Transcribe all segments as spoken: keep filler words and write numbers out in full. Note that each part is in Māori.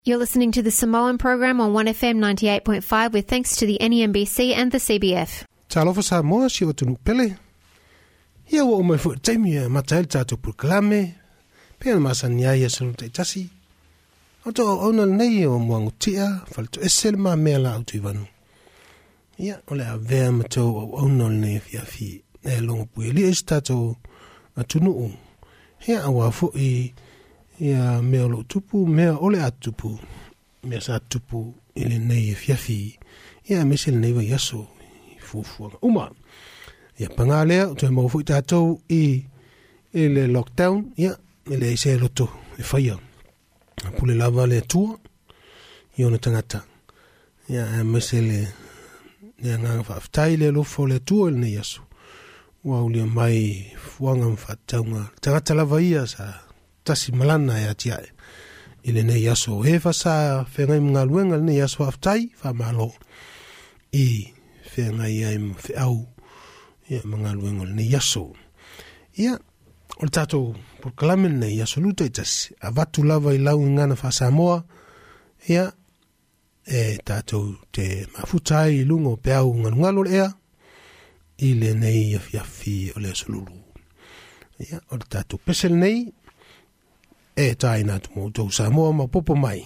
You're listening to the Samoan program on one F M ninety-eight point five with thanks to the N E M B C and the C B F. Talofa Samoa si o tunu pele. Ia wa umai fu taimi e matael tato proklame. Pea masani ai asalu taitasi. Oto ona nei o mwangu tia, falto esel ma mea la autu ivanu. Ia ole a vea mato o ona nei fiafi. E longo pui li es tato atunu u. Ia awa fu i ia mea lo tupu, mea ole atupu. Mea sa tupu ili nei fiafi. Ia mesel nei wa yaso. Fufuanga. Uma. Ia pangalea, o te mawfu i tātou i le lockdown, ia, ile i se roto, e whaia. Pule lava le tua, i ona tangata. Ia, e mese le, le nganga whaaftai le lofo le tua il nei asu. Wau lia mai fuanga mwhataunga. Tangata lava ia sa tasi malana e atiae. Ile nei asu, hefa sa whengai mga luenga le nei asu whaaftai, whamalo. I whengai ai mwhiau. Ia mga luenga le nei asu. Ia, o le tātou proklamen nei asu luta i tasi. A watu lava i lau ngana wha Samoa. Ia, e tātou te mafutai i lungo peau nganungalo ea. I le nei afiafi o le asu lulu. Ia, o le tātou pesel nei. E tai nātu mo tau Samoa ma popo mai.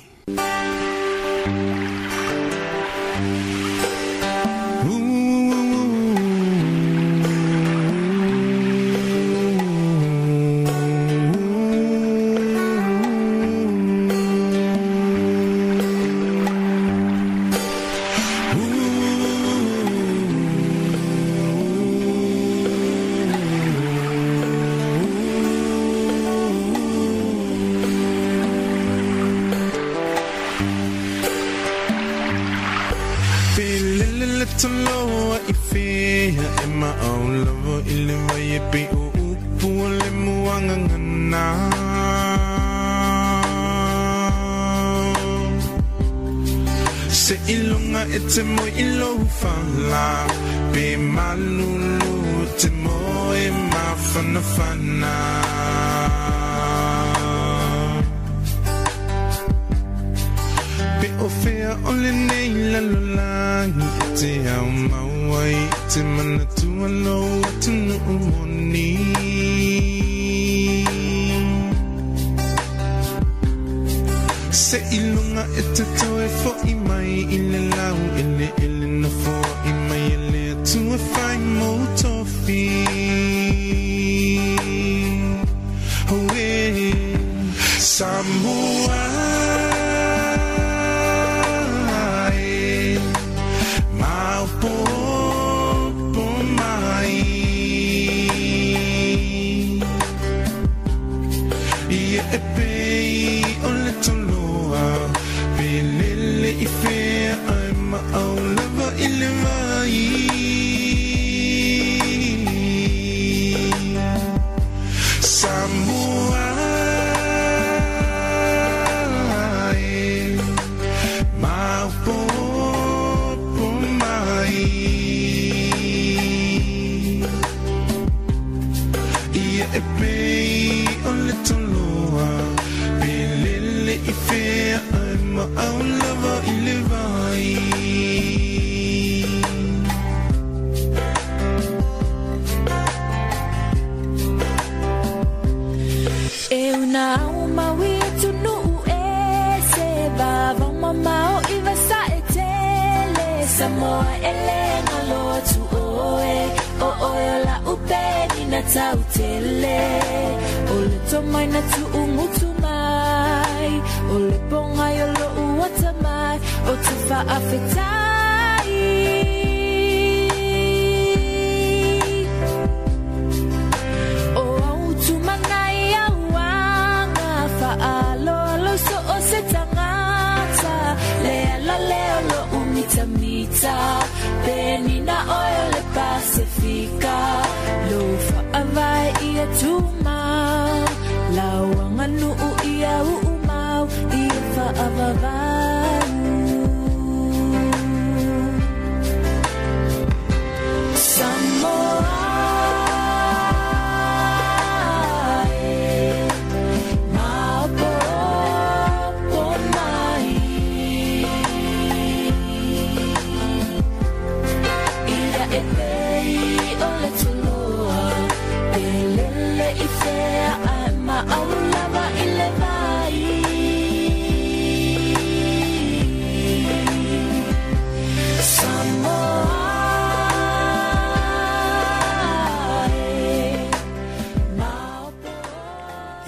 Se ilunga e te mo ilo fala Pe malulu te mo e mawhana whana Pe o whea ole nei lalulangi E te au mawai E te mana tua lo atu nuu moni Se ilunga e te toe fo i mai I le lau ele ele na fo i mai ele tu e whai mo tofi Hoe Samoa e Maupo po mai Ia e pei o le tolo Pelele I whea ai ma au lava I le vai Samoa e Maupo po mai Ia e pei o le toloa Pelele I whea ai ma au lava I le vai E una uma wi tunu e se bava mamao I vasa e tele Samoa ele ngalo tu oe o oe la upeni na tau tele o le tomai na tu umutu mai o le ponga yo lo uata mai o tu fa afetai o au tu manai au anga fa alo alo so o se tangata le ala leo lo umita mita Peni na oe le Pacifica lo fa avai ia tu mau Lauanga nuu ia uumau ia fa avavau Samoa e Maupo po mai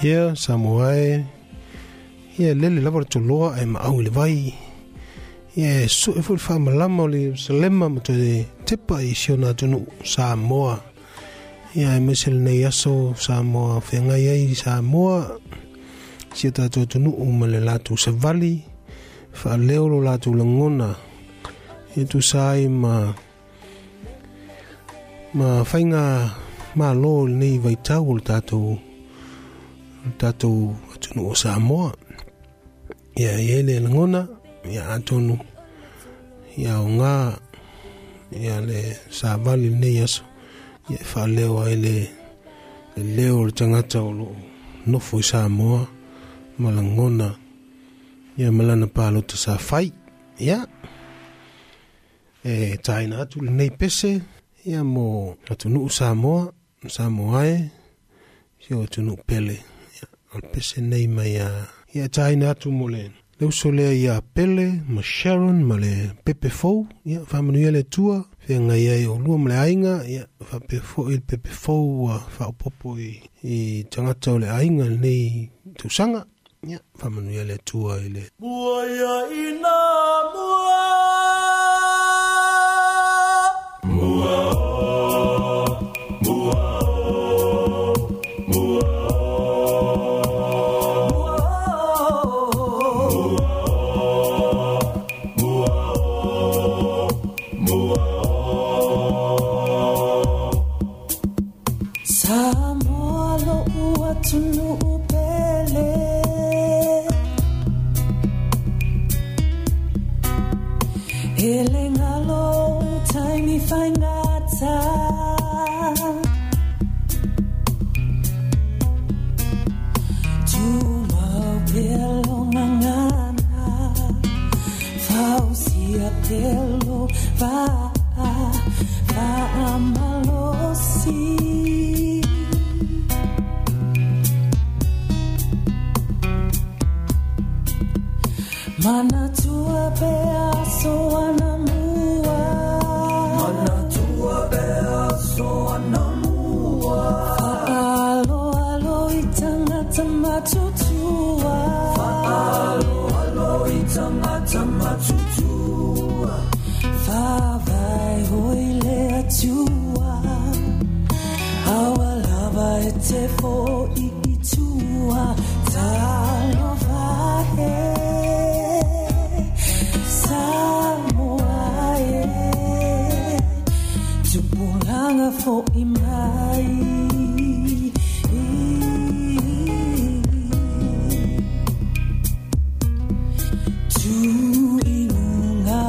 Pierre Samoae ia lele lava to loa e ma au le vai ia su e fu fa malama le selema mo te tipa i siona tonu Samoa ia mesel nei aso Samoa fenga ia Samoa sia tato tonu uma le latu se vali fa leo lo latu langona e tu sai ma ma fainga ma lo nei vai tau le tato tato tonu Samoa ia ele langona ia atonu ia nga ia le sa vali nei aso ia fa leo ele leo le tangata o lo no foi Samoa malangona ia malana palo te sa fai ia e taina atu le nei pese ia mo atunu Samoa Samoae ia atunu pele ia al pese nei mai ia ia taina atu mo le le usole ia pele ma Sharon ma le Pepe Fou ia famanuia le tua fenga ia o lua ma le ainga ia fa Pepe Fou il Pepe Fou fa popo i i tangata o le ainga nei tusanga ia famanuia le tua i le mua ia ina mua mua mua mua Mana tua bea so anamua Mana tua bea so anamua Fa'alo alo i tangata matutua Fa'alo alo i tangata matutua Fa'avai hoi le atua Awa lava e te fo i itua Talo vahe Tupulanga fo imai Tu ilunga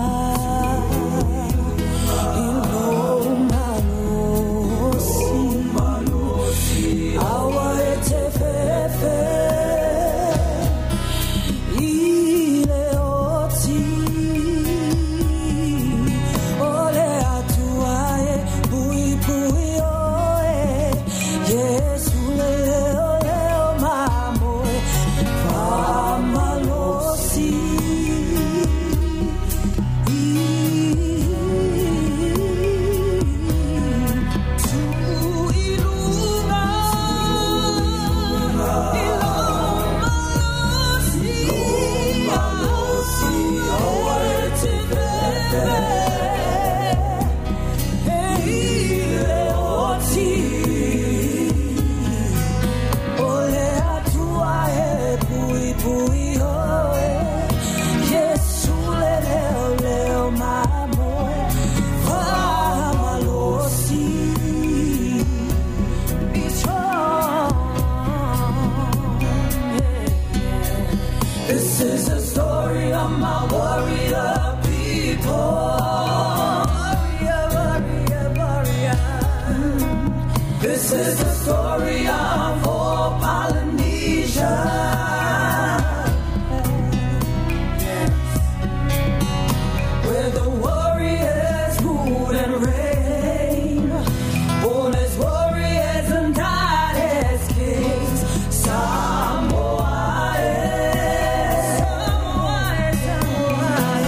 Ilunga losi Awa e te fefe Ile oti Ole atuae Bui bui oe Yesu leo leo mamoe Famalosi Tu ilunga Ilumalosi Awa e te fefe Ile oti Ole atuae Bui bui oe Yesu leo leo mamoe Famalosi Be strong. This is the story of my warrior people. Warrior, warrior, warrior. This is the story of all Polynesia. Where the warriors rule and reign, born as warriors and died as kings. Samoae, Samoae, Samoae.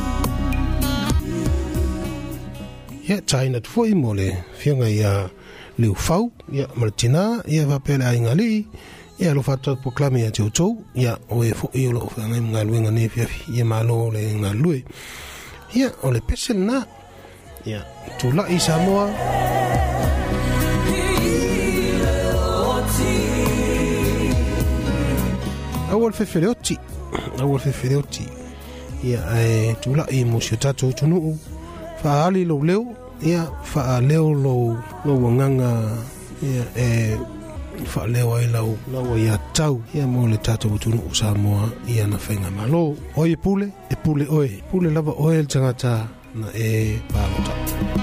ia taina tu foi mo le fianga ia liu fau ia martina ia va pele ai ngali ia lo fato proclame ia tau ia o e fo ia lo fa ngai ngai nga ne fia ia malo le ngalui ia o le pesel na ia tu la i Samoa awal fefeleoti awal fefeleoti ia e tu la i mo shitato tunu fa ali lo leo ia fa leo lo lo nganga ia e fa leo ai lau lau ia tau ia mo le tato tunu Samoa ia na fenga malo oi pule e pule oi pule lava oi el tangata na e palota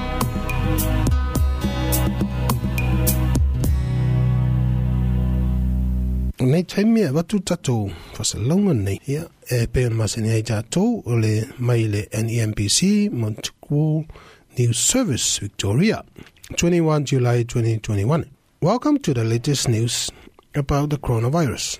nei taimia watu tato fasalonga nei ia e pe masini ai tato ole mai le N E M B C Montequo News Service Victoria twenty-first of July twenty twenty-one. Welcome to the latest news about the coronavirus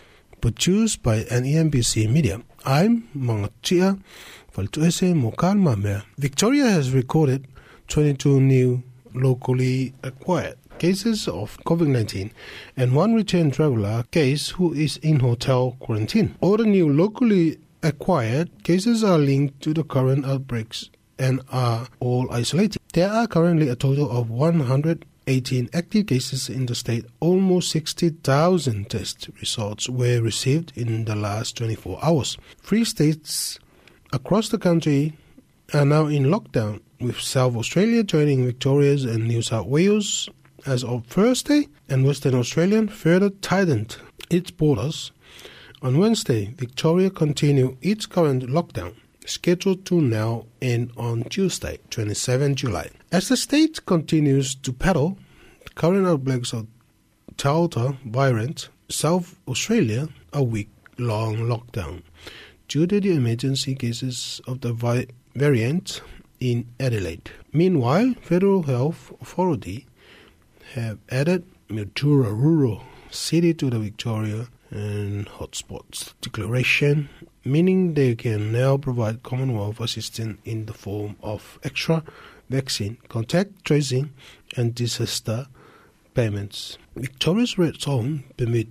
produced by N E M B C Media. I'm Mangatia Faltuese Mokal Mamea. Victoria has recorded twenty-two new locally acquired cases of COVID nineteen and one returned traveler case who is in hotel quarantine. All the new locally acquired cases are linked to the current outbreaks and are all isolated. There are currently a total of one hundred eighteen active cases in the state. Almost sixty thousand test results were received in the last twenty-four hours. Three states across the country are now in lockdown, with South Australia joining Victoria's and New South Wales as of Thursday, and Western Australia further tightened its borders. On Wednesday, Victoria continued its current lockdown, scheduled to now end on Tuesday, twenty-seventh of July. As the state continues to battle the current outbreaks of Delta variant, South Australia a week-long lockdown due to the emergency cases of the vi- variant in Adelaide. Meanwhile, Federal Health Authority have added Mildura Rural City to the Victoria and Hotspots declaration, meaning they can now provide Commonwealth assistance in the form of extra vaccine, contact tracing and disaster payments. Victoria's red zone permit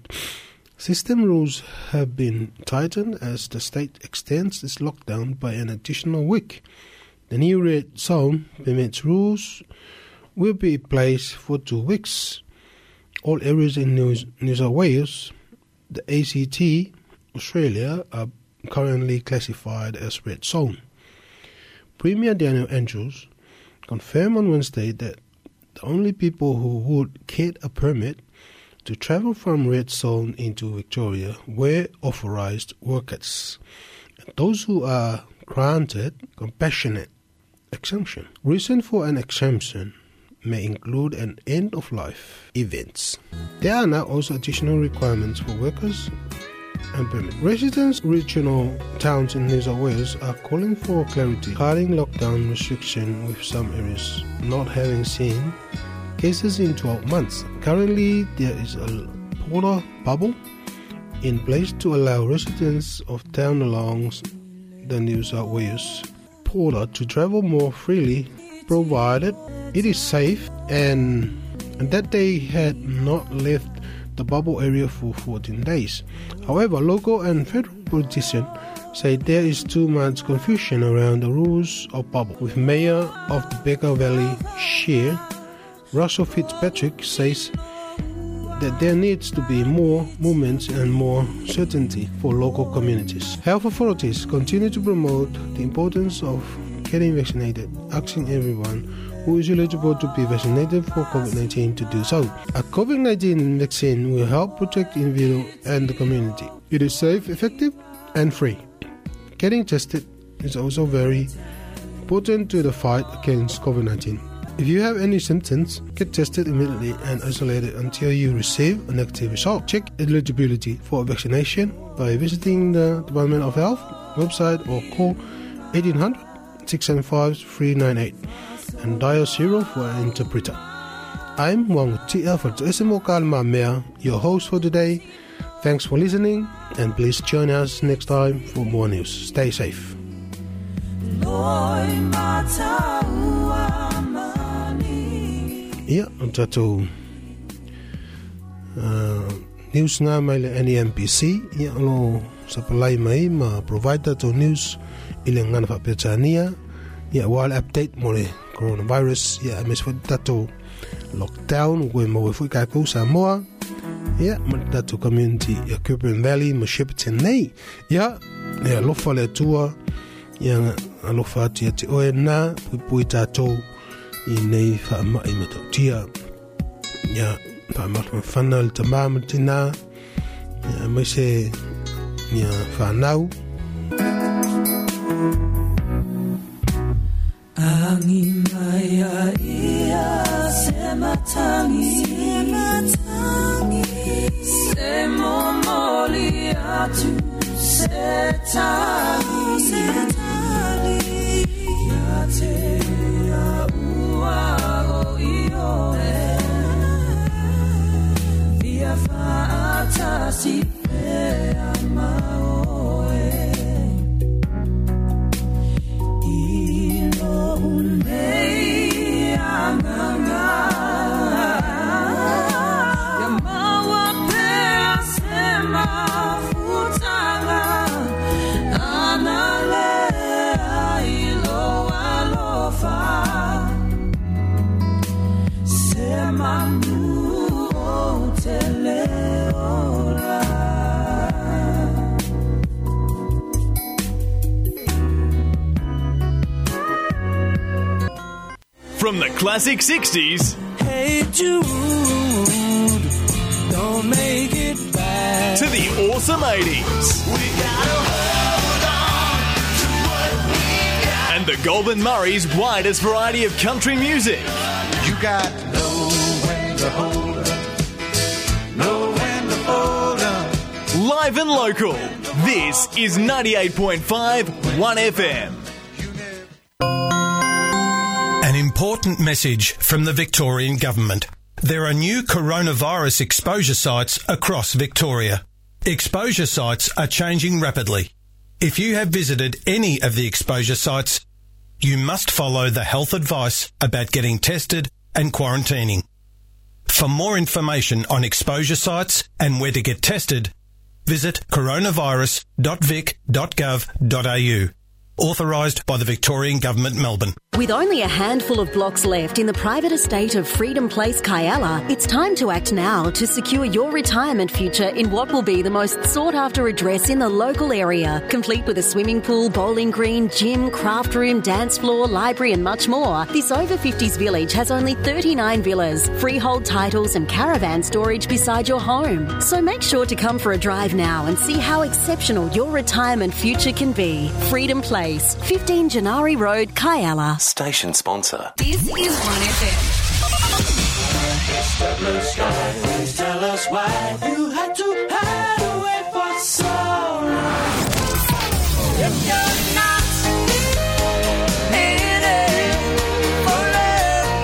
system rules have been tightened as the state extends its lockdown by an additional week. The new red zone permits rules will be in place for two weeks. All areas in New, New South Wales, the A C T, Australia, are currently classified as red zone. Premier Daniel Andrews confirmed on Wednesday that the only people who would get a permit to travel from red zone into Victoria were authorised workers, and those who are granted compassionate exemption. Reason for an exemption may include an end-of-life events. There are now also additional requirements for workers and permit. Residents regional towns in New South Wales are calling for clarity, cutting lockdown restriction with some areas not having seen cases in twelve months. Currently, there is a border bubble in place to allow residents of town along the New South Wales border to travel more freely, provided it is safe and, and that they had not left the bubble area for fourteen days. However, local and federal politicians say there is too much confusion around the rules of bubble. With Mayor of the Baker Valley Shire, Russell Fitzpatrick, says that there needs to be more movement and more certainty for local communities. Health authorities continue to promote the importance of getting vaccinated, asking everyone who is eligible to be vaccinated for COVID nineteen to do so. A COVID nineteen vaccine will help protect the individual and the community. It is safe, effective, and free. Getting tested is also very important to the fight against COVID nineteen. If you have any symptoms, get tested immediately and isolated until you receive a negative result. Check eligibility for vaccination by visiting the Department of Health website or call eighteen hundred, six seven five, three nine eight and dial zero for an interpreter. I'm Wangutia for Tuesimo Kalma Mea, your host for today. Thanks for listening, and please join us next time for more news. Stay safe. Ia, o tatou uh, news nga mai le N E M B C, ia lo sa palai mai ma provide tatou news i le ngana whapetania, ia wale update mo le coronavirus, ia mes fo tatou lockdown, koe mo e fui kākou Samoa, ia, ma tatou community ia Kuperin Valley, ma Shepparton nei, ia, ia lofa le tua, ia alofa ati ati oe na, pui pui tatou, i nei whaama i matau tia, ia, whaama whana le tamama tina, ia, mai se, ia, whanau. Angi mai a ia se matangi, se matangi, se momoli atu, se tali, se tali, ia te ia ua o io e, via faata si pea mao e. Unei anganga ya mawa pea sema futanga anale ailo alofa sema mu o teleora. From the classic sixties, Hey Jude, don't make it bad. to the awesome eighties, We gotta hold on to what we got. and the Goulburn Murray's widest variety of country music. You got to know when to hold up, know when to fold up. Live and local, this is ninety-eight point five one F M. An important message from the Victorian Government. There are new coronavirus exposure sites across Victoria. Exposure sites are changing rapidly. If you have visited any of the exposure sites, you must follow the health advice about getting tested and quarantining. For more information on exposure sites and where to get tested, visit coronavirus dot vic dot gov dot a u. Authorised by the Victorian Government, Melbourne. With only a handful of blocks left in the private estate of Freedom Place, Kyalla, it's time to act now to secure your retirement future in what will be the most sought-after address in the local area. Complete with a swimming pool, bowling green, gym, craft room, dance floor, library and much more, this over fifties village has only thirty-nine villas, freehold titles and caravan storage beside your home. So make sure to come for a drive now and see how exceptional your retirement future can be. Freedom Place, fifteen Janari Road, Kyalla. Station sponsor. This is one F M. It's the blue sky. Please tell us why you had to hide away for so long. If you're not in it for love,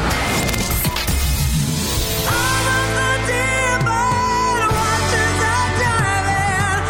all of the dear bird watches are diving.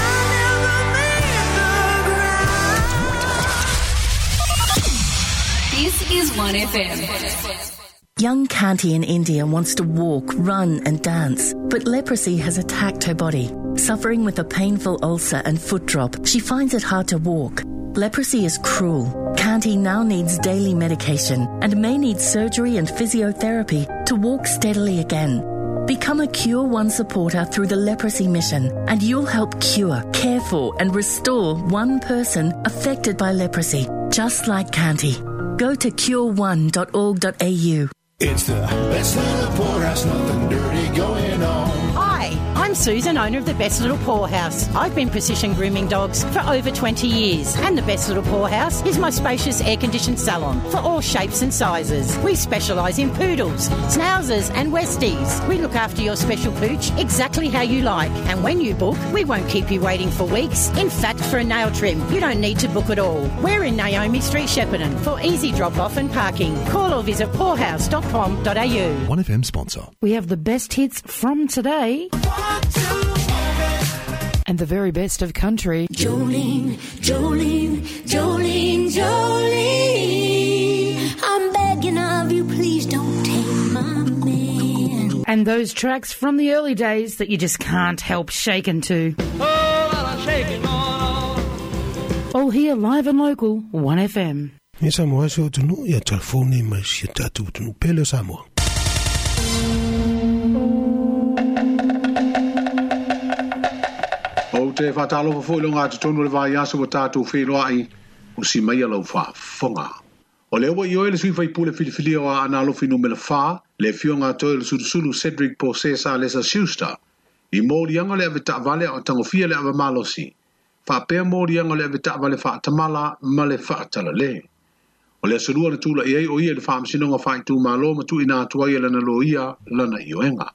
I never made the ground. This is one F M. Young Kanti in India wants to walk, run and dance, but leprosy has attacked her body. Suffering with a painful ulcer and foot drop, she finds it hard to walk. Leprosy is cruel. Kanti now needs daily medication and may need surgery and physiotherapy to walk steadily again. Become a Cure One supporter through the Leprosy Mission and you'll help cure, care for and restore one person affected by leprosy, just like Kanti. Go to cure one dot org dot a u. It's the best little poorhouse, nothing dirty going on. Hi, I'm Susan, owner of the Best Little Poorhouse. I've been precision grooming dogs for over twenty years, and the Best Little Poorhouse is my spacious air-conditioned salon for all shapes and sizes. We specialise in poodles, schnauzers and westies. We look after your special pooch exactly how you like, and when you book, we won't keep you waiting for weeks. In fact, for a nail trim, you don't need to book at all. We're in Naomi Street, Shepparton, for easy drop-off and parking. Call or visit poorhouse dot com dot a u. one F M sponsor. We have the best hits from today and the very best of country. Jolene, Jolene, Jolene, Jolene, I'm begging of you, please don't take And those tracks from the early days that you just can't help shaking to. All here live and local, one F M. Ia Samoa se o tunu ia telefoni mai si tatu tunu pele Samoa. O te whatalo fo lo ngā tonu le vai aso o tātou whenua ai o si mai alau wha whonga. O leo wa i oe le sui whai pule filifili o a ana alofi no mele wha, le fio ngā toi le surusuru Cedric Posesa Lesa Schuster, i mōri anga le ave ta vale o tangofia le ave malosi, wha pēr mōri anga le ave ta vale wha tamala ma le wha tala le. O le surua le tula i ei o ia le wha amsinonga wha i tū malo ma tu ina atua ia lana lo ia lana i oenga.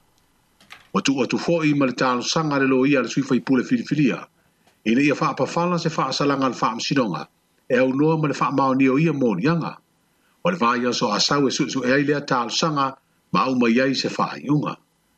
O tu o tu fo i ma le talo sanga le lo ia le sui whai pule filifilia, i le ia wha apawhala se wha asalanga le wha amsinonga, e au noa ma le wha maoni o ia mōri anga. O le vai aso asau e su su e ai lea tālu sanga ma au mai ai se wha iunga.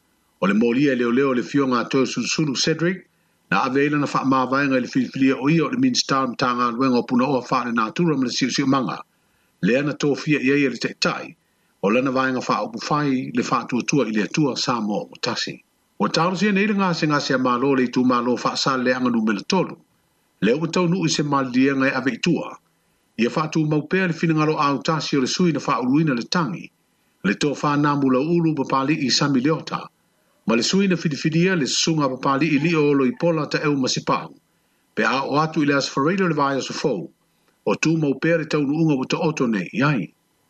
O le mōria e leo leo le fio ngā tō susuru Cedric na aveila na wha māwainga le filifilia o ia o le Minstown tanga luenga o puna oa wha le nātura ma le siu siu manga. Lea na tō fia i ai le te tai o lana vainga wha upu whai le wha tua tua i le tua sa mō o tasi. O tālu sia neira ngā se ngā se mālo le i tū mālo wha sa le anga numele tolu. Leo o tau nui se mālienga e ave i tua. Ia whaatu maupea le whinangaro au tasi o le sui na whauruina le tangi, le tō whanāmu la ulu papali i sami leota, ma le sui na whidiwhidia le sunga papali i li olo i pola ta eu masipau, pe a o atu i le asfaredo le vai aso fau, o tū maupea le taunu unga o ta oto nei iai.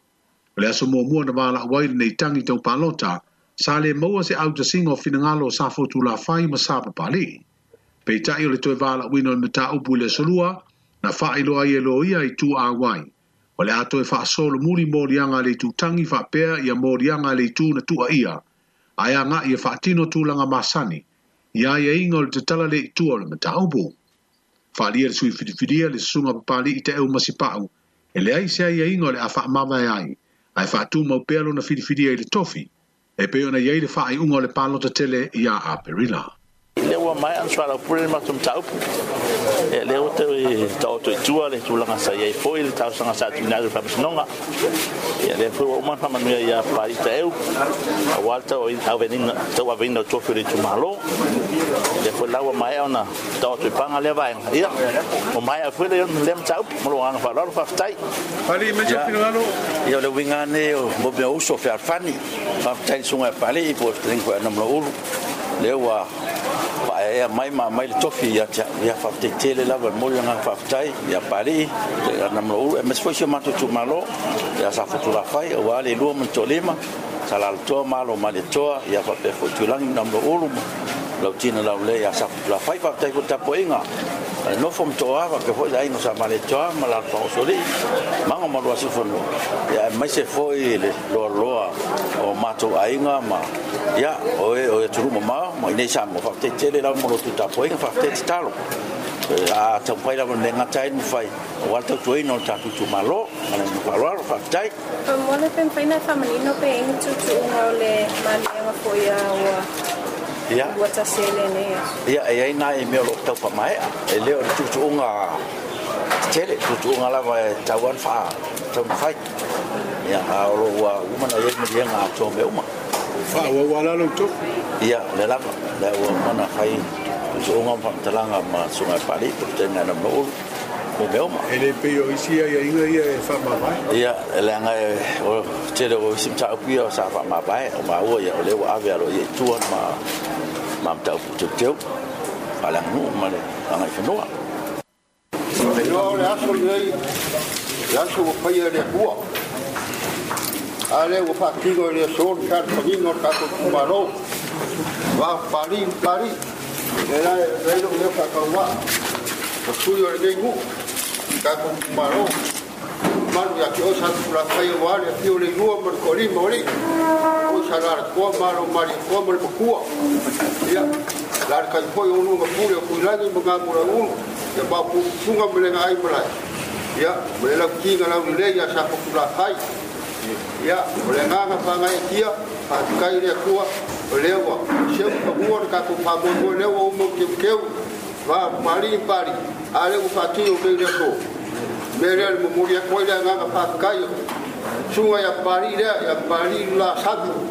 Le aso mua mua na wala waile nei tangi tau palota, sa le maua se au ta singa o whinangalo sa fotu la whai ma sa papali, pe tai o le toi wala wino le mata upu le salua, na wha iloa i elo ia i tū a wai. O le ato e wha solo muri mōrianga le tū tangi wha pēr i a mōrianga le tū na tū a ia. Ai a ngā i a wha tino tūlanga masani. Ia i a ingo le te tala le i tū o le mata upu. Wha lia le sui whidiwhidia le sunga papali i te eu masipau. E le ai se ai a ingo le a wha mawai ai. Ai wha tū mau pēlo na whidiwhidia i le tofi. E peo na iei le wha i ungo le palota tele i a a perila. Le wa mai an swala pule ma tum tau e le o te tau to tua le tu langa sai ai foi le tau sanga sa tu na fa snonga e le foi o man fa manu ia pari teu a walta o au venin tau a vindo to fere tu malo le foi la wa mai ona tau to panga le vai ia o mai a foi le lem tau mo ana fa lo fa tai pali me je finalo ia le wingane o mo be o so fa fani fa tai sunga pali i po tren ko na mo le wa e mai ma mai le tofi ia ia fa te tele lava mo nga fa tai ia pari na mo e mes foi se mato tu malo ia sa fotu la fai o ale lu mo tolema sala to malo ma le to ia fa pe fotu lang na mo ulu lo tina la le ia sa fotu la fai fa tai ko ta poinga no fom to ava que foi aí no sa ma le to ma la fa soli ma ngo mo si fono ia mai se foi le lo lo o mato ainga ma ia o e o tu mo ma mo nei sa mo fa te tele la mo tu ta poinga fa te talo a ta pai la mo nga tai mo fai o alto tu no ta tu malo ma le fa lo fa tai mo le pen pai na family no pe en tu tu no le ma le foi a ia wata sele ne ia e ai nai me lo tau pa mai e leo tu tu nga tele tu tu nga la vai tawan fa tau fai ia a lo wa uma na ye me dia nga to me uma fa wa wala lo to ia le la le wa mana fai tu nga pa talanga ma sunga pali tu tenga na mo mo me uma ele pe yo isi ia inga ia fa ma vai ia le nga o tele o sim ta pia sa fa ma vai o ma o ia le wa ave lo ye tu ma mam tau tu teu ala nu male anga fenoa pero le aso le la su paia de bua ale o fa tigo le sol car pagino ka ko maro va pari pari era le le fa ka wa o suyo le ngu ka ko maro manu ya ko sa la paia wa le pio le ngu mo ko ri mori o sa la ko maro mari ko mo ko ia la ka foi unu ma pure ko lani mo ga mo unu ya ba pu sunga mo le ngai mo lai ya mo le la kinga la le ya sa ko la kai ya mo le nga pa ngai kia pa kai le ko o le wa se ko mo ka ko pa mo le wa mo ke ke va mari pari ale ko pa ti o ke le ko mere mo mo ya ko le nga pa kai sunga ya pari le ya pari la sabu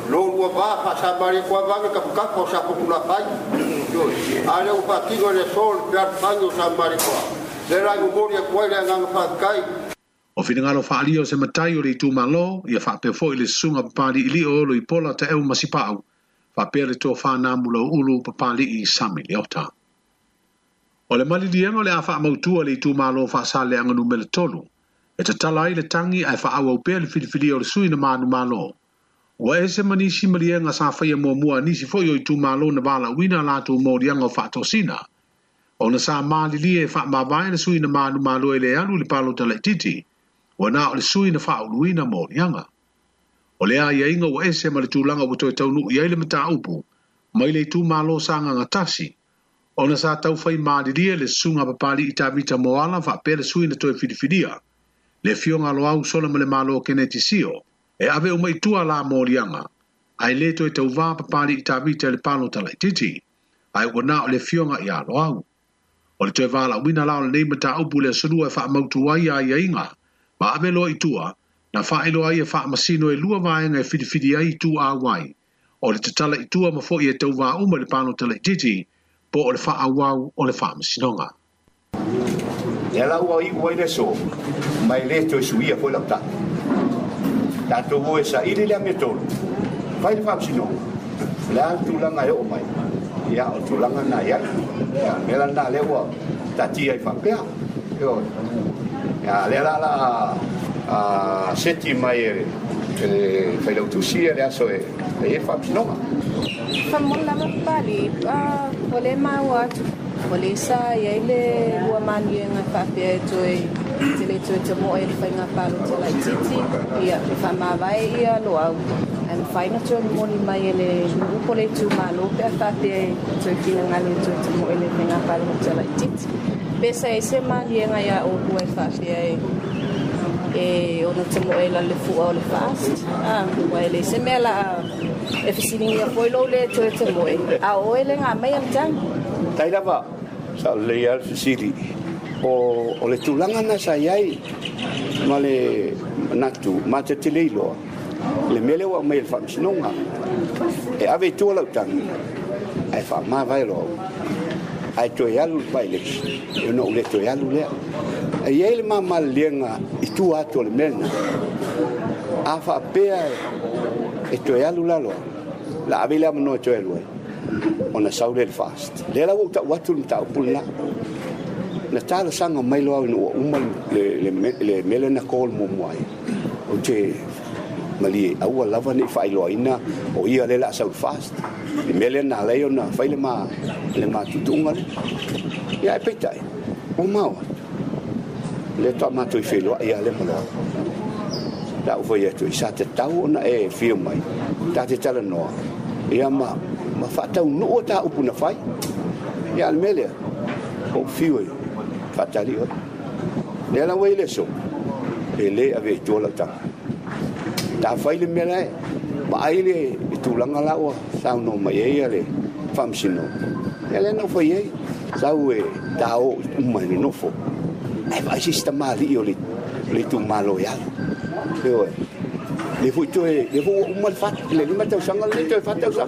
lo lua va fa sa mari kwa va ka ka ko sa ko la fai ale u pa kigo le sol per fango sa mari kwa le ra go moria kwa le nga fa kai o finangalo fa alio se matai o le tu malo ia fa pe fo ile sunga pali ili o lo ipola te eu masipau fa pe le to fa na mulo ulu pali i sami leota o le mali diengo le afa mautua le tu malo fa sa le anga numele tolu e te tala i le tangi ai fa awa upe le filifili o le sui na manu malo o e se manisi marienga sa faya mua mua nisi fo yo i tu malo na bala wina la tu mo dianga o fa tosina o na sa mali li e fa mawai le sui na manu malo e le alu le palo tala titi o na o le sui na fa uluina mo dianga o le a ia inga o e se ma le tūlanga o toi taunu i aile mata upu mai le tu malo sa nga ngatasi o na sa tau fai maadiria le sunga papali i tabita moala fa pele sui na toi fidifidia le fionga lo au sola ma le malo kene tisio e ave umai tua la morianga ai le toi tau va papali i tabita le palo tala titi ai wana o le fionga i alo au o le toi vala wina lao le neimata upu le surua e fa mautu wai a ia inga ma ave lo i tua na whaelo ai e wha masino e lua vaenga e whidiwhidi ai tu a wai. O le tatala i tua ma fo i e tau wā uma le pāno tala i titi, po o le wha awau o le wha masinonga. E la ua i ua i le so, mai le to suia fo la ta. Ta to wo sa i le le me tolu. Fai le wha masinonga. La tu langa e o mai. Ia o tu langa na ia. Ia me la na le ua ta tia i whapea. Ia le la la a seti mai e fai lau tusia le aso e e fa pinoma fa mola ma pali a ole ma wa ole sa ia ile wa mani nga fa pe toi tele toi te mo e fai nga palo tela titi ia fa ma vai ia lo au and fai na toi mo ni mai ele u pole tu ma lo pe fa pe toi kina nga le toi te mo ele fai nga palo tela titi pesa ese mani nga ia o ku e fa pe e ona te mo ela le fu o le fast ah wa ele se mela e fisininga foi lo le to te mo a o ele nga mai am tan tai lava sa le ia fisili o o le tulanga na sa yai ma le natu ma te te leilo le mele wa mai fa sinonga e ave tu la tan ai fa ma vai lo ai to ya lu paile e no le to ya lu le e ele ma malenga i tu ato le mena a fa pea e to ya lu la lo la avila no to elu ona saule el fast le la wuta watu ta pulna na tala sanga mai lo no uma le le le mele na kol mo mai o te mali awa lava ni fa ilo ina o ia le la saul fast le mele na le ona fa le ma le ma tutunga ya e petai o mau le to ma tu filo ia le malo da o foi tu sa te tau na e fio mai ta te tala no ia ma ma fa tau no ta upu na fai ia le mele o fio fa tali o le la wele so e le ave tu la ta ta fai le mele ba ai le tu langa la o sa no mai ia le fam sino ele no foi ei sa we ta o mai no fo ai vai sistema li o li li tu malo ya yo le fu tu le fu un mal fat le li mata sanga le tu fat sa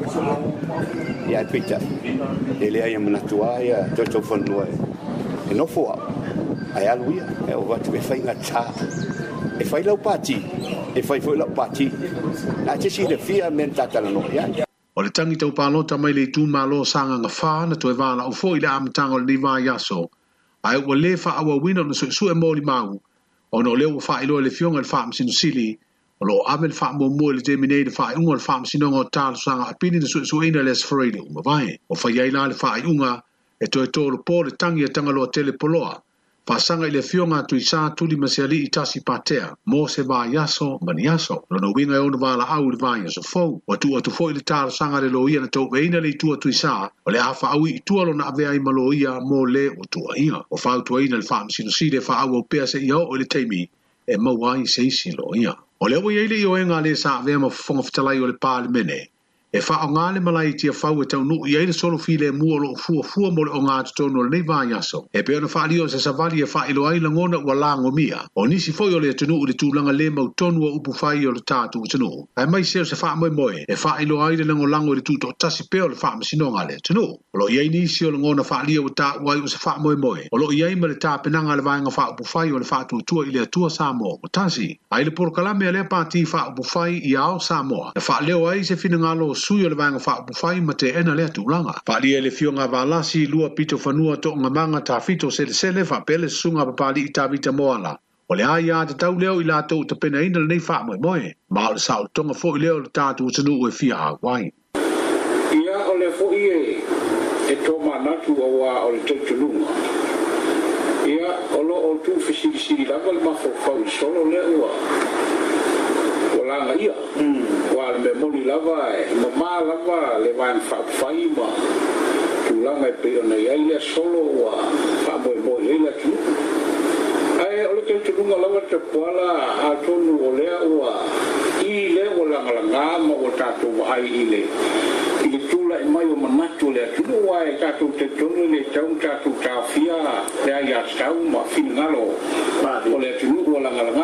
ya pita ele ai mana tua ya to to fon no e no fo ai aluia e o vai te fai ngata e fai lo pati e fai foi lo pati na te si le fia mentata no ya o le tangi tau palota mai le tu malo sanga nga fa na to e vala o foi le amtanga le va yaso ai o le fa awa wino no su e moli mau o no le o fa ilo le fionga le fa msino sili o lo avel fa mo mo le terminate fa unga le fa msino ngo tal sanga apini no su su ina les fredo ma vai o fa ia ila le fa unga e to e to lo po le tangi e tanga lo tele poloa fa sanga ile fionga tu isa tuli masiali itasi patea mo se va yaso mani yaso lo no winga e ono vala au le va yaso fo o tu o tu fo ile tal sanga le lo ia na to veina le tu tu isa o le afa au i tu lo na ave ai malo ia mo le o tu ia o fa tu ina le fa msino sile fa au pe se ia o le teimi e mo wai se isi lo ia o le o ia ile o enga le sa ave mo fonga ftalai o le pa le mene E wha o ngāle malai tia whau e tau nuu i eire solo file mua lo fua fua mo le o ngā tutono le nei vāiaso. E peo na wha alio se savali e wha ilo ai langona ua lango mia. O nisi foi o le tunu u le tūlanga le mau tonu o upu whai o le tātu tunu. Ai mai seo se wha moe moe. E wha ilo ai le lango lango le tūto tasi peo le wha masinonga le tunu. O lo iei nisi o le ngona wha alio o tā uai o se wha moe moe. O lo iei ma le tā penanga le vaenga wha upu whai o le wha tuatua i le atua Samoa. O tasi. Ai le porokalame a le pāti wha upu whai i ao Samoa. E wha leo ai se fina ngalo sui o le vaenga wha upu whai ma te ena lea tūlanga. Wha lia le fionga valasi lua pito whanua to ngamanga tā fito sele sele wha pele sunga papali i tā vita moala. O le aia te tau leo i lātou te pena ina le nei wha moe moe. Ma o le sao tonga fo i leo le tātou tanu ue fia Hawaii. Ia o le fo i e e tō manatu o wā o le tautununga. Ia o lo o tū whisiri lava le mafo whau solo le ua. O langa ia. Wa le me moni lava e mama lava le vaen whai ma. Tūlanga e peo nei aile solo wa wha moe moe leila tu. Ai o le tautununga lava te puala a tonu o lea ua. I le o langa langa ma o tātou wahai i le. I le tūla i mai o manatu le atunu wa e tātou te tonu le taun tātou tāwhia le ai atau ma whingalo. O le atunu o langa langa.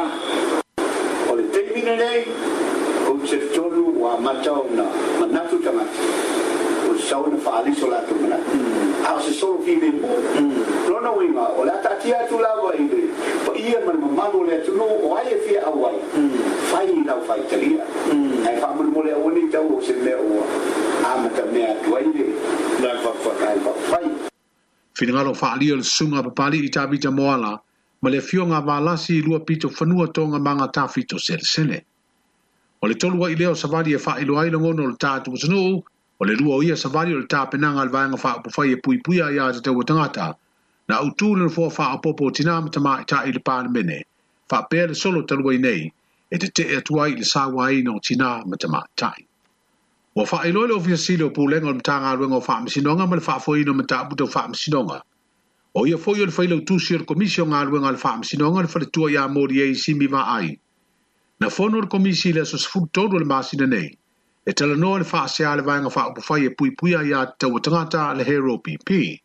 O le teimina nei, o se tonu wa matau na manatu tamati. O sauna whaaliso la tumana. A o se solo five mo. Lona winga, o le atatia tu lava i le. Po ia man mamalo le atunu o ai e fia awai. Whai i lau whai talia. Ai whamun mo le awani tau o se mea ua. Amata mea tuaile. Nā whakwakai whai. Finangalo whaalio le sunga papali i tā vita moala. Ma le fionga valasi lua pito whanua tonga manga tā fito sele sele. O le tolua i leo savari e wha ilo aila ngono le tātu tanu. O le lua o ia savari o le tā penanga le vaenga wha upufai e pui pui a ia te tau tangata. Na utu le fua wha apopo tina matama i tā i le pāne mene. Wha pēr le solo talua i nei. E te te atua i le sawa i no tina matama i tai. O wha ilo le ofia sile o pūlenga o le mtanga ruenga o wha misinonga ma le wha fo ino mata abuta o wha misinonga. O ia foi o le whailau tūsi o le komisio ngā ruenga le wha misinonga le whaletua i a mori e i simi wa ai. Na fono le komisi le aso sifu todo le masina nei. E tala noa le wha sea le vaenga wha upufai e pui pui a ia tau tangata le Hero P P.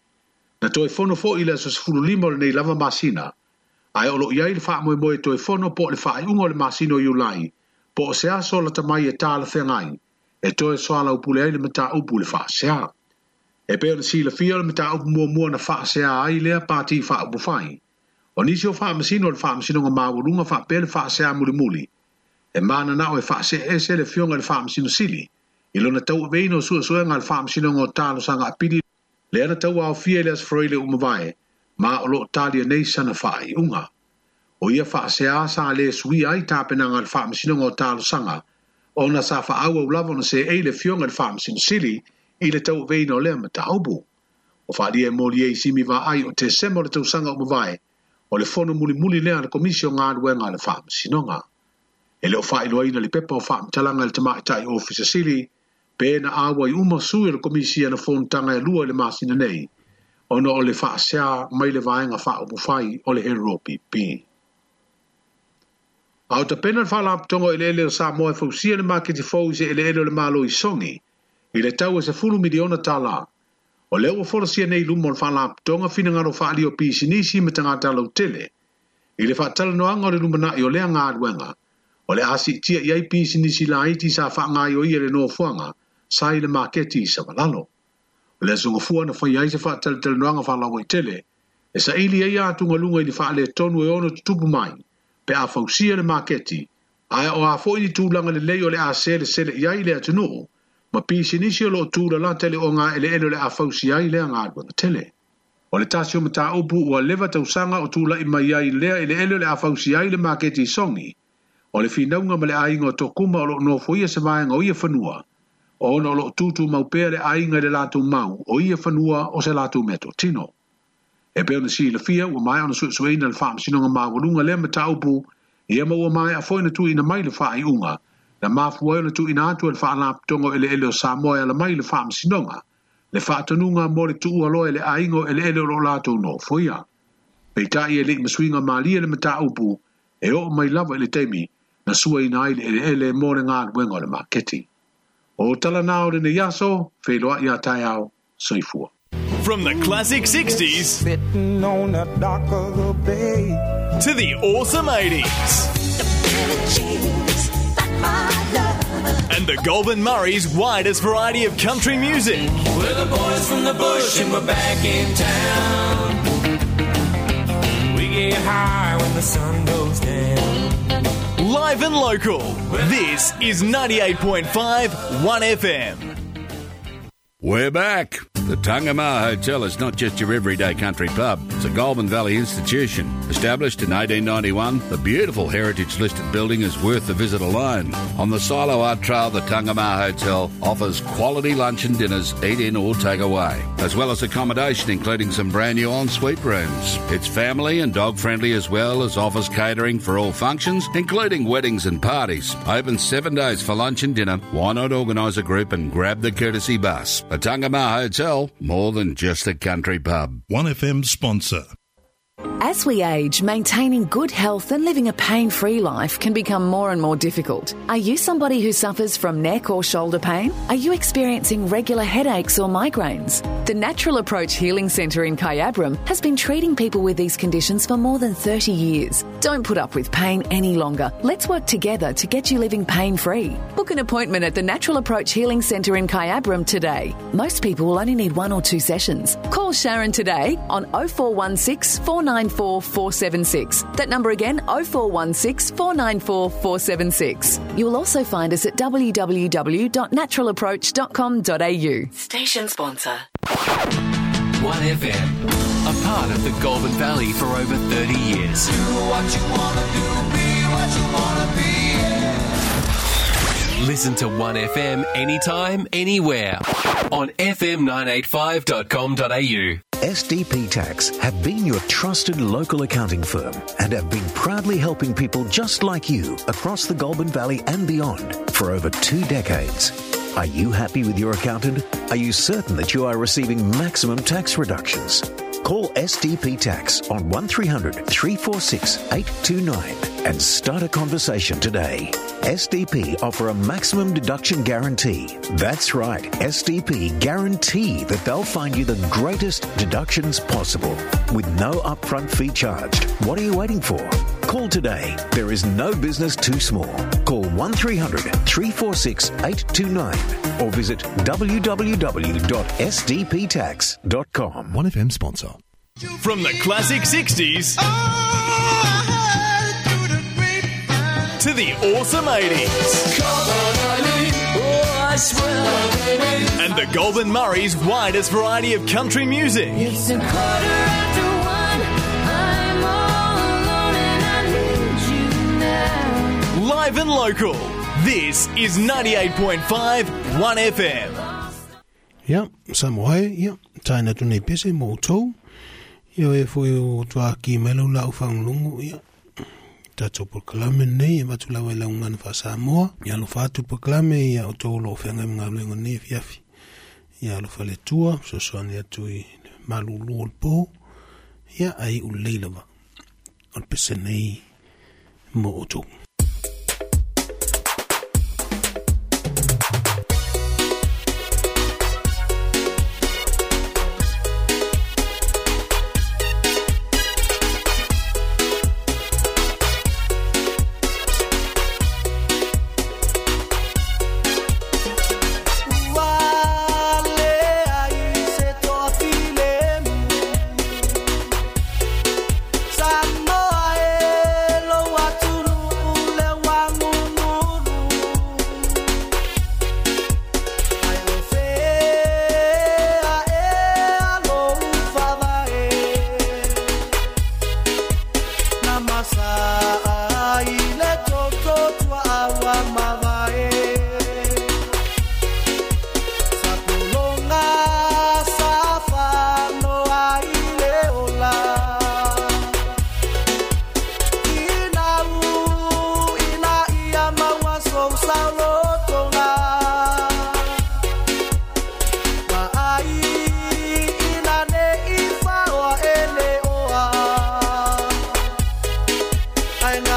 Na toi fono fo i le aso sifu lima le nei lava masina. Ai olo iai le wha moe moe toi fono po le wha i ungo le masino i ulai. Po o se aso la tamai e tā le whengai. E toi soala upule ai le mata upu le wha sea. E peo na si la fia le mata upu mua mua na wha sea ai lea pāti wha upufai. O nisi o wha masino le wha masino ngā mawurunga wha pele wha sea muli muli. E mana na o e wha sea ese le fionga le wha masino sili. I lona tau e veino sua sua ngā le wha masino ngā tālo sanga apiri. Le ana tau au fia le as freile umawai. Ma o lo talia nei sana wha i unga. O ia wha sea sa le sui ai tāpena ngā le wha masino ngā tālo sanga. O na sa wha au au lava na se e le fionga le wha masino sili. I le tau veino le ma taubu. O wha lia moli e simi wa ai o te semo le tau sanga umawai. O le fono muli muli lea le komisio ngā ruenga le wha masinonga. E leo wha ilo aina le pepa o wha mtalanga le tamai tai ofisa sili. Pe na awa i uma sui le komisia na fono tanga e lua le masina nei. O no o le wha sea mai le vaenga wha upufai o le Hero P P. Au ta pena le wha laptongo ele ele o sa moe fausia le maketi fau se ele ele o le malo i songi. I le tau e se fulu miliona tala. O leo o folosia nei lumo le wha laptonga fina ngaro wha ali o pisi nisi me tangata lau tele. I le wha tala noanga o le lumana i o lea ngā ruenga. O le asi tia iai pisi nisi la iti sa wha ngai o ia le no fuanga. Sa i le maketi sa malalo. O le sunga fua na whai ai se wha tala tala noanga wha lau i tele. E sa ili ai atunga lunga i li wha le tonu e ono tutupu mai. Pe a fausia le maketi. Ai o a fo i tūlanga le lei o le a sele sele iai le atunu. Ma pisi nisi o lo tūla la tele o ngā ele ele le a fausia i le ngā ruenga tele. O le tasi o mata upu ua lewa tausanga o tūla i mai ai lea ele ele le a fausia i le maketi songi. O le finaunga ma le ainga o tokuma o lo no fo ia se vaenga o ia whanua. O ono lo tutu maupea le ainga le latu mau o ia whanua o se latu meto tino. E peo na si la fia ua mai ona su sueina le wha masinonga mawalunga le mata upu ia ma ua mai a foina tu ina mai le wha i unga. Na mafua ona tu ina atu le wha laptongo ele ele o Samoa la mai le wha masinonga. Le wha tanunga mo le tu aloa ele aingo ele ele o latu no fo ia. Peita ia le masuinga malia le mata upu e o mai lava ele teimi na sua ina ai ele ele mo le ngā ruenga le maketi. O tala nao le ne yaso, wheloa ia tai au, soifua. From the classic sixties Sitting on the dock of the bay to the awesome eighties. And the Goulburn Murray's widest variety of country music. We're the boys from the bush and we're back in town. We get high when the sun goes down. Live and local. This is ninety-eight point five one F M. We're back. The Tangamaha Hotel is not just your everyday country pub. It's a Goulburn Valley institution. Established in eighteen ninety-one, the beautiful heritage-listed building is worth the visit alone. On the Silo Art Trail, the Tangamaha Hotel offers quality lunch and dinners, eat in or take away, as well as accommodation including some brand new ensuite rooms. It's family and dog-friendly as well as offers catering for all functions, including weddings and parties. Open seven days for lunch and dinner. Why not organise a group and grab the courtesy bus? The Tangamaha Hotel, more than just a country pub. one F M sponsor. As we age, maintaining good health and living a pain-free life can become more and more difficult. Are you somebody who suffers from neck or shoulder pain? Are you experiencing regular headaches or migraines? The Natural Approach Healing Centre in Kyabram has been treating people with these conditions for more than thirty years. Don't put up with pain any longer. Let's work together to get you living pain-free. Book an appointment at the Natural Approach Healing Centre in Kyabram today. Most people will only need one or two sessions. Call Sharon today on oh four one six, four nine four, four seven six. That number again, oh four one six, four nine four, four seven six. You will also find us at w w w dot natural approach dot com dot a u. Station sponsor. one F M, a part of the Goulburn Valley for over thirty years. Do what you wanna do, be what you wanna be. Listen to one F M anytime, anywhere on f m nine eighty-five dot com dot a u. S D P Tax have been your trusted local accounting firm and have been proudly helping people just like you across the Goulburn Valley and beyond for over two decades. Are you happy with your accountant? Are you certain that you are receiving maximum tax reductions? Call S D P Tax on one three hundred, three four six, eight two nine and start a conversation today. S D P offer a maximum deduction guarantee. That's right, S D P guarantee that they'll find you the greatest deductions possible with no upfront fee charged. What are you waiting for? Call today. There is no business too small. Call one three hundred, three four six, eight two nine or visit w w w dot s d p tax dot com. one F M sponsor. From the classic sixties to the awesome eighties. And the Goulburn Murray's widest variety of country music. It's a quarter after one. I'm all alone and I need you now. Live and local. This is ninety-eight point five one F M. Ja, Samoa, ja. Taina tu nei pese mo tau. Ia e foi o tua ki melo lau whanglungu, ia. Tato por kalame nei, e watu lau e lau ngana wha Samoa. Ia lo whatu por kalame, ia o tau lo whenga mga luengo nei fiafi. Ia lo whale tua, so soani atu i malu luol po. Ia ai u leilawa. O pese nei mo o tau. I'm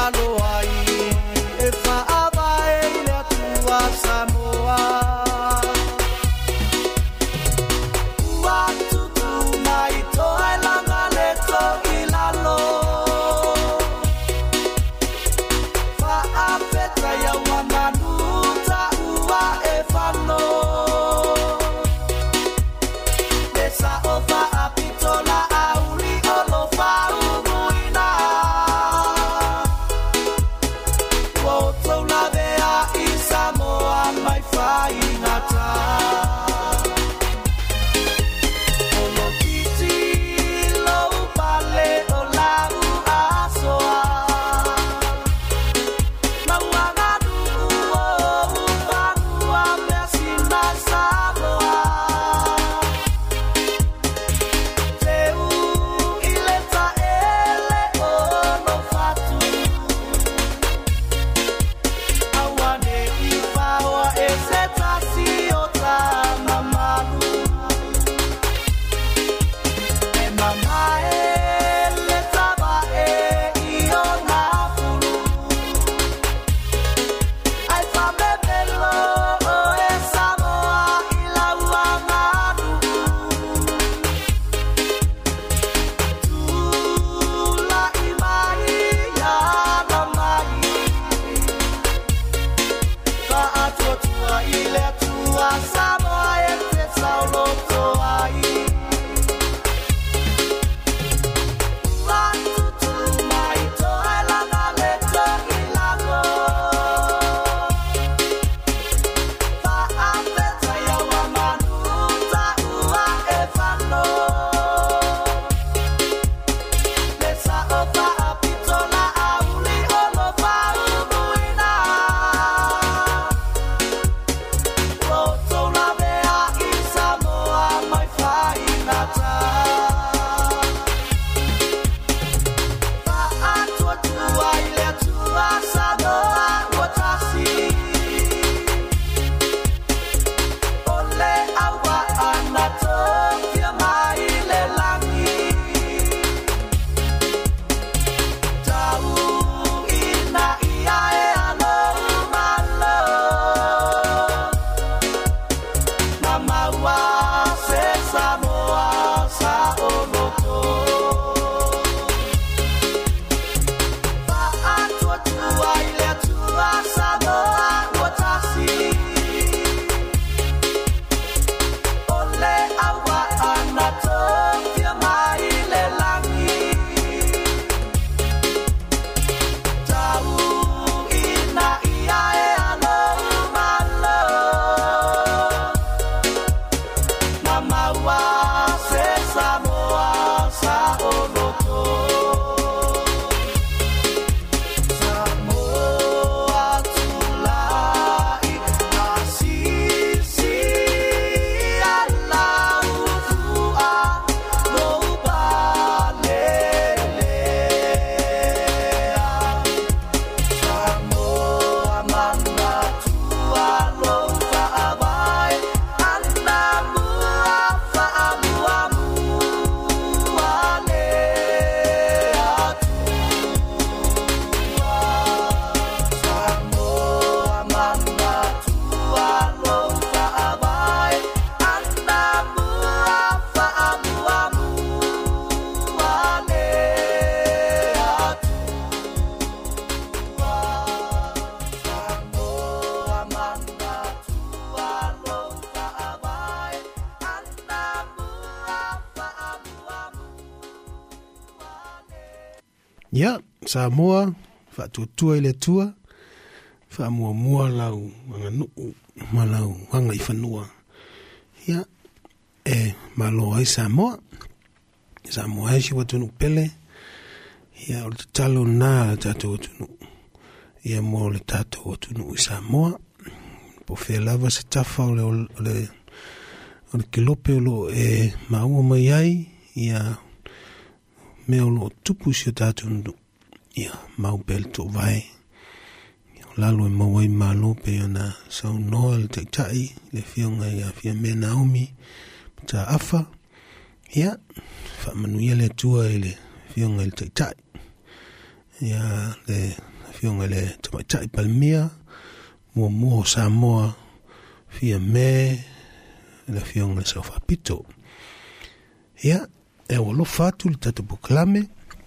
Ia, Samoa, whaatuatua i le tua, whaamua mua lau, mga nuu, malau, wanga i whanua. Ia, e malo ai Samoa, Samoa ai si watunu pele, ia o le talo nā tātou watunu, ia mo le tātou watunu i Samoa, po whea lava se tafa o le, o le, o le kilope o lo e maua mai ai, ia me o lo tupu si o tātou ndu, ia mau bel to vai, lalo e mawai malo pe ona sau noa le taitai, le fionga ia fia me Naomi, ta afa, ia, wha manuia le tua i le fionga le taitai, ia le fionga le tamaitai palmia, mua mua Samoa, fia me, le fionga le sau whapito. Ia, e o lo fatu le tata Pukalame,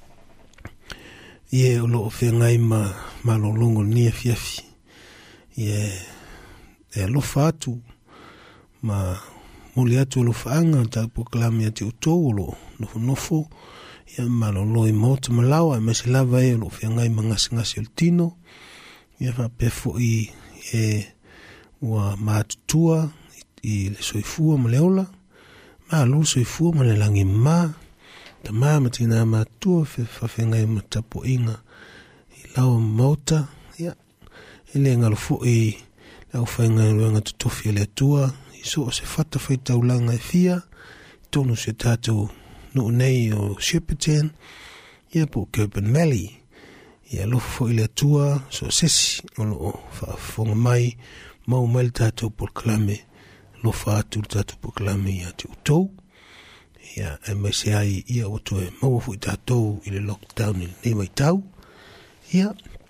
ie o lo fia ngai ma, ma lo longo nia fiafi, ie, e lo fatu, ma moli atu lo faanga, tata Pukalame ati utou lo, nofo nofo, ia ma lo lo i mota malawa, e mesi lava e lo fia ngai ma ngasi ngasi o tino, ia fa pefo i, e, ua mātutua, i le soifua ma leola, ma lo soifua ma le langi ma, ta ma ma tina mātua fa whengai ma tapo inga, i lawa mauta, ia, i le ngalo fo i, lau whainga i ruanga tutofi le atua, i so o se fata whai taulanga e fia, tonu se tātou no nei o Shepparton, ia po Kirkban Valley, ia lo fo i le atua, so sesi, o lo whaafonga mai, mau mai tātou Pukalame, lo fatu tātou Pukalame ia te utou, ia e mai se ai ia o toe mau fu i tātou i le lockdown i le mai tau, ia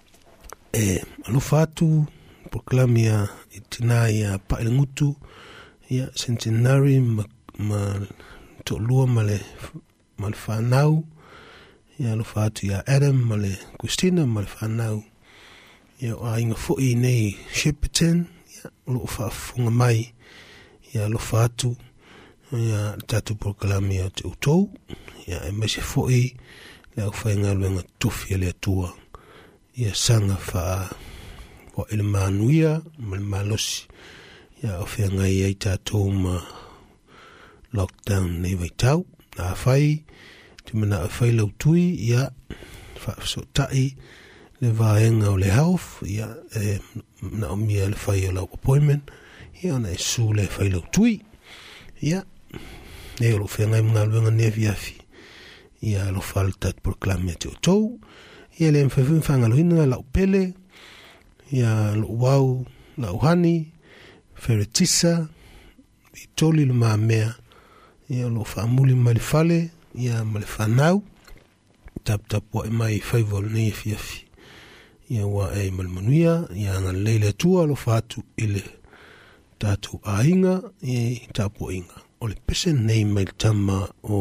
e lo fatu Pukalame ia i tina ia pa il ngutu, ia centenary ma, ma to lua ma le, ma le whanau, ia lo fatu ia Adam ma le Christina ma le whanau, ia o a inga fo i nei Shepparton, ia lo whaafunga mai, ia lo fatu, ia tātou Pukalame ia te utou, ia e mese fo'i, le au whainga luenga tufi le atua, ia sanga wha o ele manuia, ma le malosi, ia au whainga ia i tātou ma lockdown nei vai tau, na whai, te mana a whai lau tui, ia wha so tai, le vaenga o le health, ia e na o mia le whai o lau appointment, ia na e su le whai lau tui, ia e lo whengai mga luenga nevi afi, ia lo whaltat Pukalame te o tau, ia le mwhewhin whangaluhina lau pele, ia lo wau, lau hani, wheretisa, i toli lo maa mea, ia lo whaamuli mali whale, ia mali whanau, tap tap wa e mai whaivol nei afi afi, ia wa e malmanuia, ia anga leile tua lo whatu ile tātou ainga, i tāpo inga. O le pese nei mai tama o,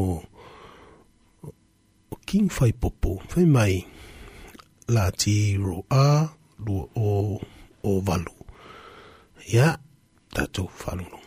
o King Whai Popo, whai mai la ti ro a, ro o, o valu. Ia, tātou whanuru.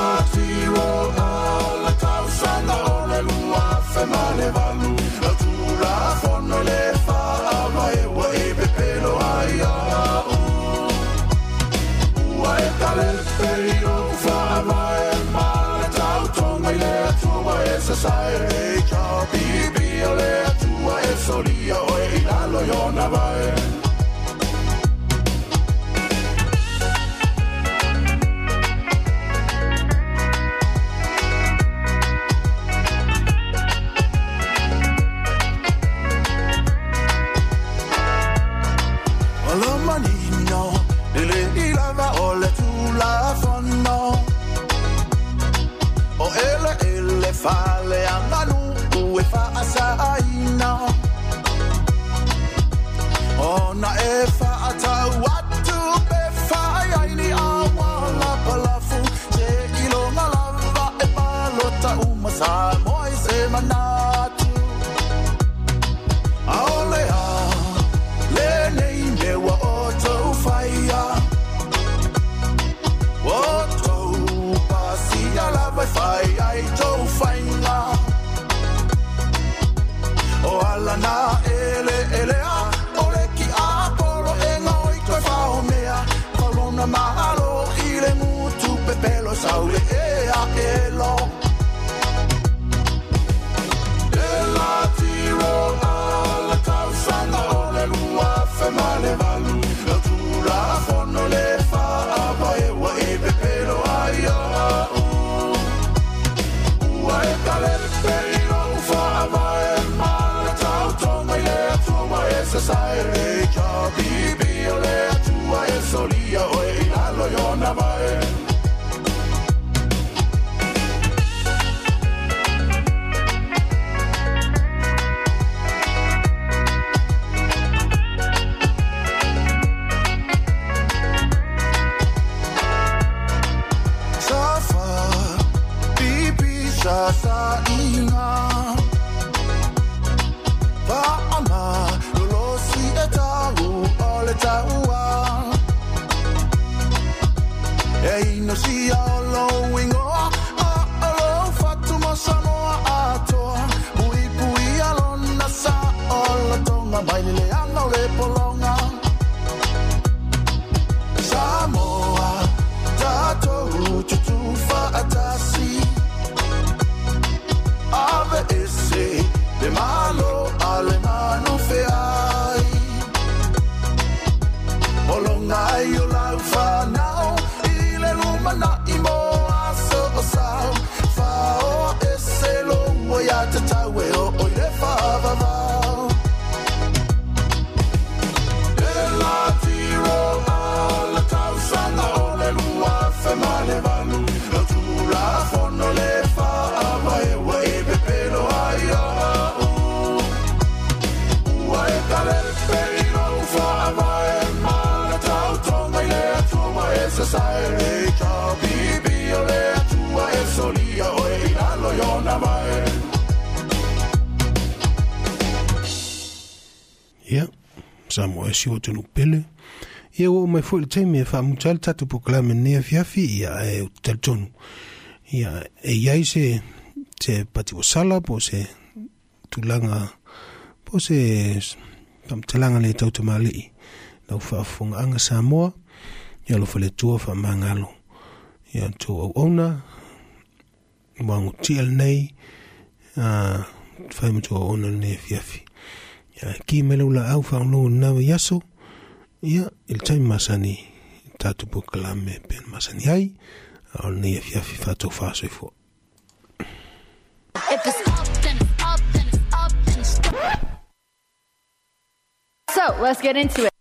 Male valu, la tua sai e cha bibi ole tua e solia o e lalo yo na vai fale anganu e fa asaina ona e fa ata watu be fa ai awala palafu te ilonga lava e palota umasa moi se manatu aolea le nei me wa auto fire auto pasia lava fai ai fainga o ala na ele ele a ole ki a polo e ngoi ko fa o mea kolona mahalo ile mutu pepelo saule e a elo de la tiro ala tausanga ole lua fe male valu lo tu la fono le fa aba e wa e pepelo aia Society, Joby, Biole, Tua, Solia, Oilalo, Yonavae. Safa, Bibi, Sasa, Ina, Va'ama, Taua Ei no sia lo wingo alo fatuma sanoa atoa Pui pui alona sa ola tonga baile anga le polonga Samoa tato tutu fa atasi Ave esse de malo alemano feai Olongai o lau whanau I le lumana I moa so o sau Whao e se longo ia te tau e o oi le whaavavau E la tiro a la tau sanga o le lua whemale valu Lo tu la fono le whaava e wa e pepelo ai a u Ua e kale peri lo whaava e Society, Joby, Biole, Tua, e Solia, Oilalo, Yonavae. Ja, Samoa e siwa tunu pele. Ia o mai fo le taimi e whaamutal tatu po kalame nea fiafi ia e utaltonu. Ia e iai se se pati o sala po se tulanga po se pamtalanga le tautamali. Nau whaafunga anga Samoa. Ia lo fale tua fa mangalo ia to ona wangu tiel nei a fa mo to ona ne fiafi ia ki melula au fa no na yaso ia il time masani tatu po kalame pen masani ai al ne fiafi fa to fa so fo if it's up then it's up then it's up then it's up. So let's get into it.